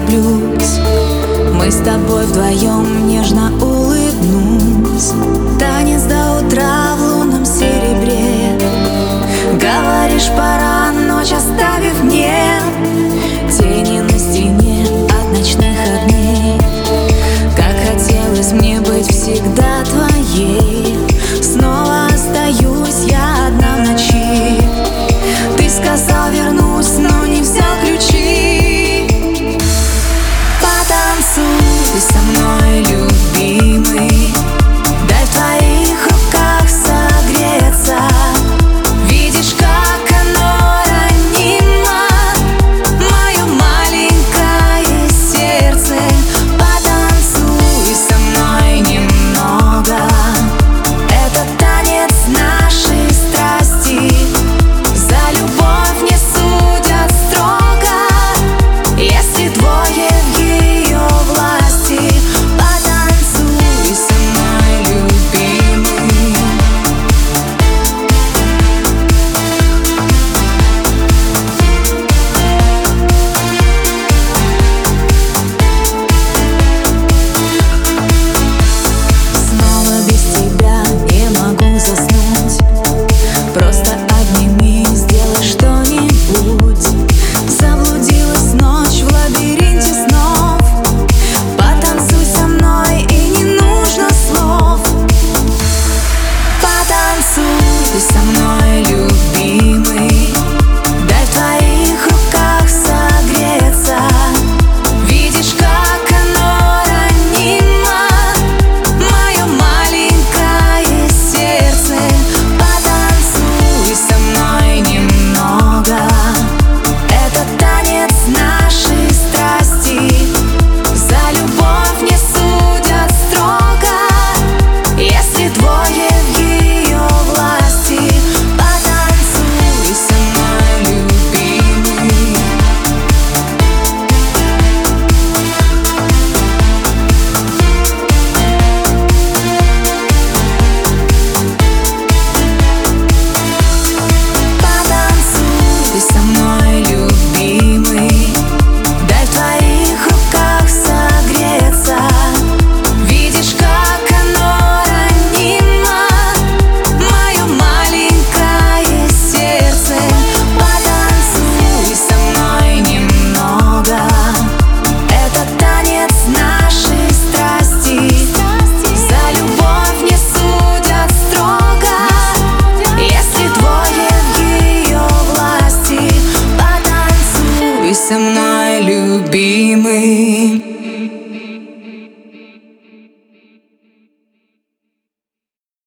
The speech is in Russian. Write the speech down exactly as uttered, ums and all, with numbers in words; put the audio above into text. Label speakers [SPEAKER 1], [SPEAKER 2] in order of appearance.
[SPEAKER 1] влюблюсь. Мы с тобой вдвоем нежно улыбнусь. Танец до утра в лунном серебре. Говоришь, пора, ночь оставив мне тени на стене от ночных огней. Как хотелось мне быть всегда твоей. Снова остаюсь я одна в ночи. Ты сказал вернусь, но не взял ключи. Потанцуй со мной, любимый. Дай в твоих руках согреться. Видишь, как оно ранимо мое маленькое сердце. Потанцуй со мной немного. Это танец нашей страсти. За любовь не судят строго, если двое в ее власти. Потанцуй со мной, любимый. Снова без тебя не могу заснуть. Просто обними, сделай что-нибудь. Заблудилась ночь в лабиринте снов. Потанцуй со мной, и не нужно слов. Потанцуй со мной, любимый. Дай в твоих руках согреться. Видишь, как оно ранимо мое маленькое сердце. Потанцуй со мной немного. Это танец нашей страсти. За любовь не судят строго, если двое в ее власти. Потанцуй со мной, любимый. Потанцуй со мной, любимый. Дай в твоих руках согреться. Видишь, как оно ранимо мое маленькое сердце. Потанцуй со мной немного. Это танец нашей страсти. За любовь не судят строго, если двое в ее власти. Потанцуй со мной, любимый.